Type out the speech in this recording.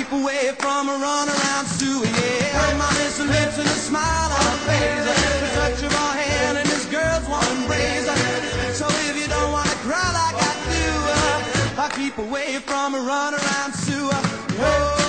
keep away from a run around Sue, yeah. Her mommy's lips and a smile on her face, the touch of her hand and this girl's one embrace. So if you don't wanna cry like I do, I'll keep away from a run around Sue. Whoa.